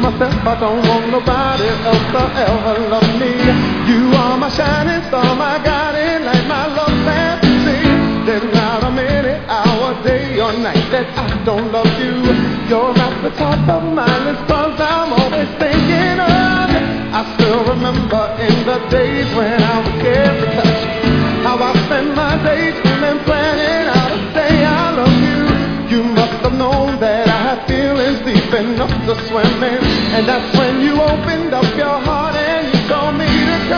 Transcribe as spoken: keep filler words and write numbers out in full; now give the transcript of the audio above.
myself, I don't want nobody else to ever love me. You are my shining star, my guiding light, my love fantasy. There's not a minute, hour, day or night that I don't love you. You're at the top of my list, cause I'm always thinking of you. I still remember in the days when I was scared to touch you, how I spent my days dreaming, planning how to say I love you. You must have known that I had feelings deep enough to swim in, and that's when you opened up